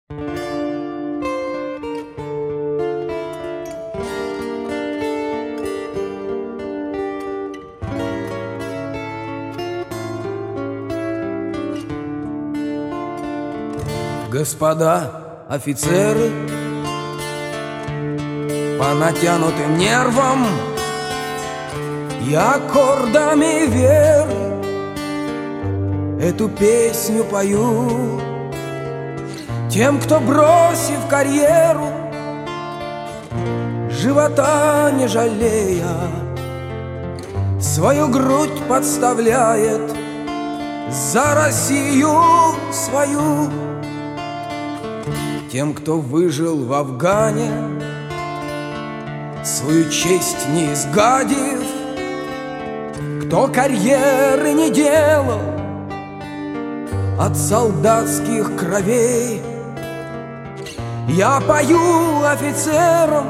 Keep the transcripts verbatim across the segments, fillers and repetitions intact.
Господа офицеры, по натянутым нервам я аккордами веры эту песню пою тем, кто, бросив карьеру, живота не жалея, свою грудь подставляет за Россию свою. Тем, кто выжил в Афгане, свою честь не изгадив, кто карьеры не делал от солдатских кровей, я пою офицерам,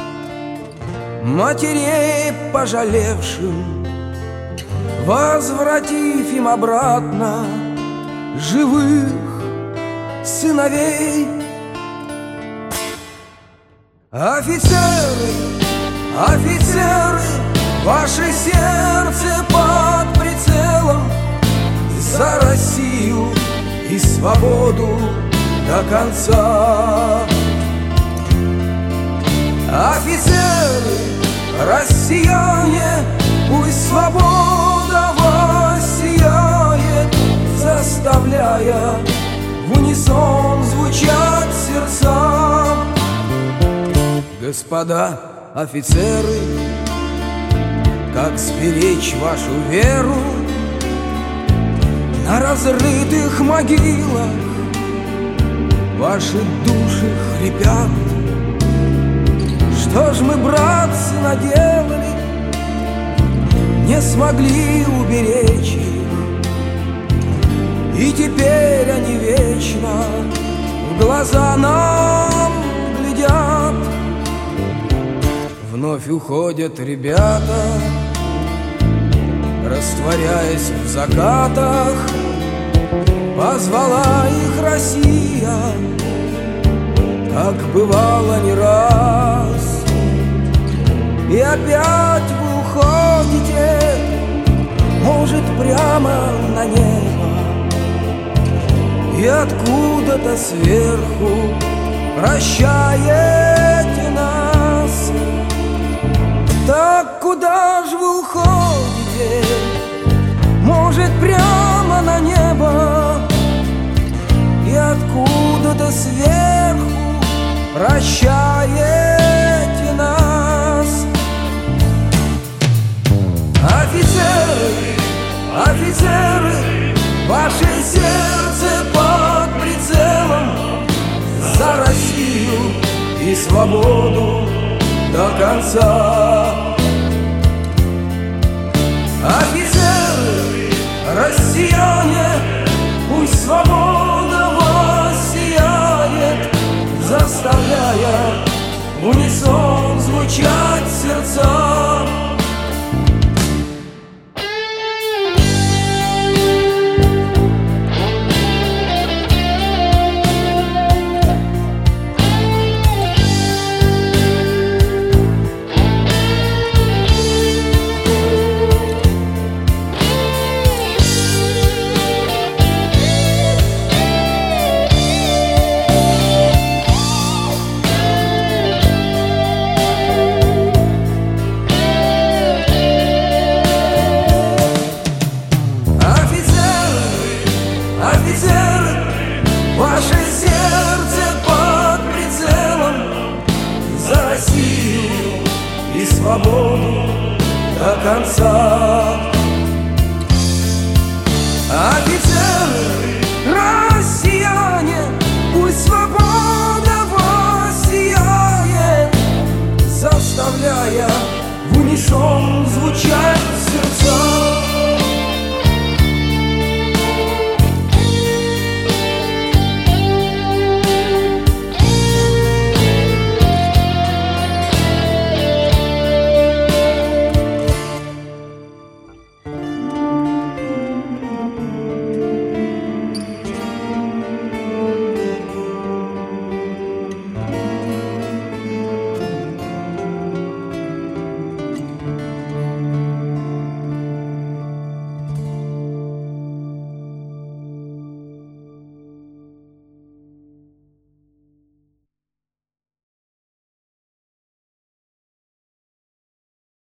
матерей пожалевшим, возвратив им обратно живых сыновей. Офицеры, офицеры, ваше сердце под прицелом, за Россию и свободу до конца. Офицеры, россияне, пусть свобода воссияет, заставляя в унисон звучать сердца. Господа офицеры, как сберечь вашу веру на разрытых могилах? Ваши души хрипят. Что ж мы, братцы, наделали, не смогли уберечь их, и теперь они вечно в глаза нам глядят. Вновь уходят ребята, растворяясь в закатах, позвала их Россия, как бывало не раз. И опять вы уходите, может, прямо на небо, и откуда-то сверху прощаете нас. Так куда ж вы уходите? Может, прямо на небо, и откуда-то сверху прощаете нас. Офицеры, офицеры, ваше сердце под прицелом, за Россию и свободу до конца. Офицеры, россияне, пусть свобода воссияет, заставляя в унисон звучать сердца. Офицеры, ваше сердце под прицелом, за Россию и свободу до конца. Офицеры,